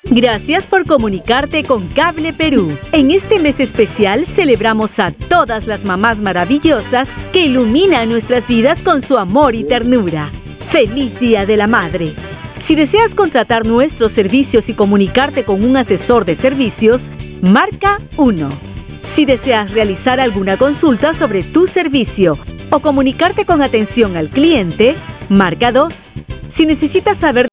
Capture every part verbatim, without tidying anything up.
Gracias por comunicarte con Cable Perú. En este mes especial celebramos a todas las mamás maravillosas que iluminan nuestras vidas con su amor y ternura. ¡Feliz Día de la Madre! Si deseas contratar nuestros servicios y comunicarte con un asesor de servicios, marca uno. Si deseas realizar alguna consulta sobre tu servicio o comunicarte con atención al cliente, marca dos. Si necesitas saber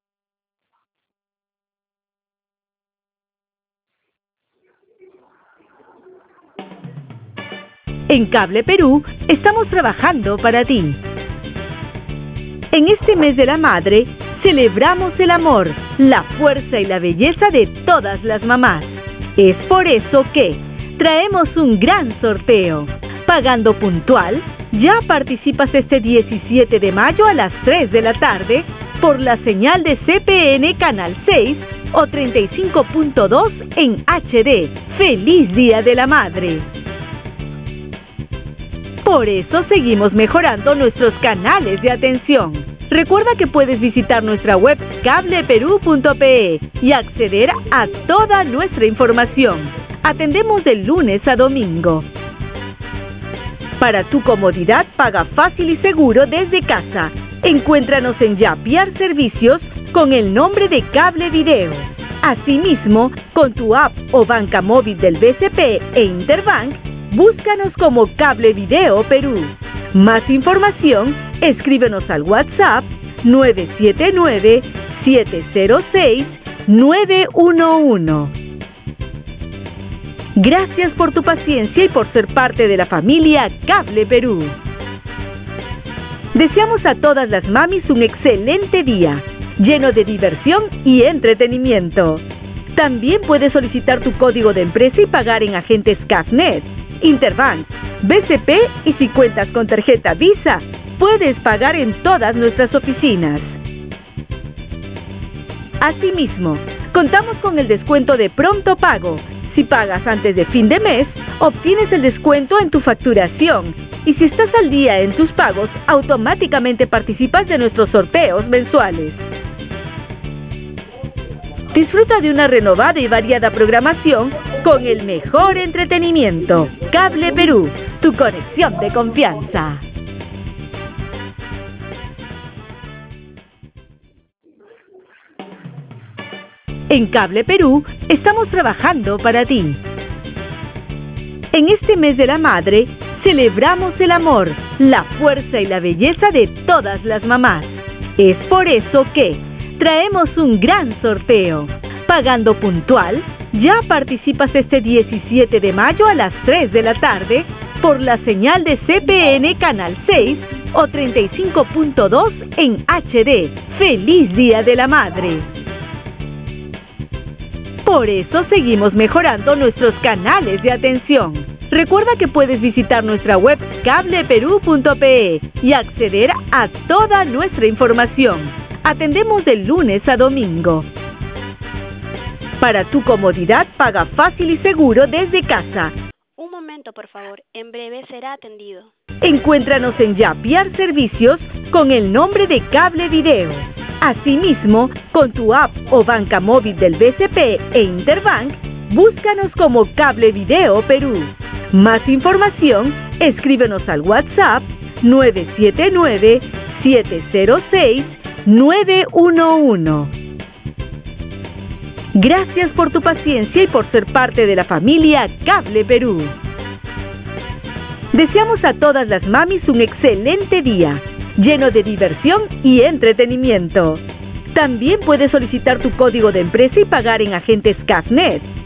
En Cable Perú, estamos trabajando para ti. En este mes de la madre, celebramos el amor, la fuerza y la belleza de todas las mamás. Es por eso que traemos un gran sorteo. Pagando puntual, ya participas este diecisiete de mayo a las tres de la tarde por la señal de C P N Canal seis o treinta y cinco punto dos en H D. ¡Feliz Día de la Madre! Por eso seguimos mejorando nuestros canales de atención. Recuerda que puedes visitar nuestra web cable perú punto pe y acceder a toda nuestra información. Atendemos de lunes a domingo. Para tu comodidad, paga fácil y seguro desde casa. Encuéntranos en Yapiar Servicios con el nombre de Cable Video. Asimismo, con tu app o banca móvil del B C P e Interbank, búscanos como Cable Video Perú. Más información, escríbenos al WhatsApp nueve siete nueve, siete cero seis, nueve uno uno. Gracias por tu paciencia y por ser parte de la familia Cable Perú. Deseamos a todas las mamis un excelente día, lleno de diversión y entretenimiento. También puedes solicitar tu código de empresa y pagar en agentes Cafnet, Interbank, B C P y si cuentas con tarjeta Visa, puedes pagar en todas nuestras oficinas. Asimismo, contamos con el descuento de pronto pago. Si pagas antes de fin de mes, obtienes el descuento en tu facturación. Y si estás al día en tus pagos, automáticamente participas de nuestros sorteos mensuales. Disfruta de una renovada y variada programación con el mejor entretenimiento. Cable Perú, tu conexión de confianza. En Cable Perú, estamos trabajando para ti. En este mes de la madre, celebramos el amor, la fuerza y la belleza de todas las mamás. Es por eso que traemos un gran sorteo. Pagando puntual, ya participas este diecisiete de mayo a las tres de la tarde por la señal de C P N Canal seis o treinta y cinco punto dos en H D. ¡Feliz Día de la Madre! Por eso seguimos mejorando nuestros canales de atención. Recuerda que puedes visitar nuestra web cable perú punto pe y acceder a toda nuestra información. Atendemos de lunes a domingo. Para tu comodidad, paga fácil y seguro desde casa. Un momento, por favor. En breve será atendido. Encuéntranos en Yapiar Servicios con el nombre de Cable Video. Asimismo, con tu app o banca móvil del B C P e Interbank, búscanos como Cable Video Perú. Más información, escríbenos al WhatsApp nueve siete nueve, siete cero seis, nueve uno uno. Gracias por tu paciencia y por ser parte de la familia Cable Perú. Deseamos a todas las mamis un excelente día, lleno de diversión y entretenimiento. También puedes solicitar tu código de empresa y pagar en agentes Cafnet,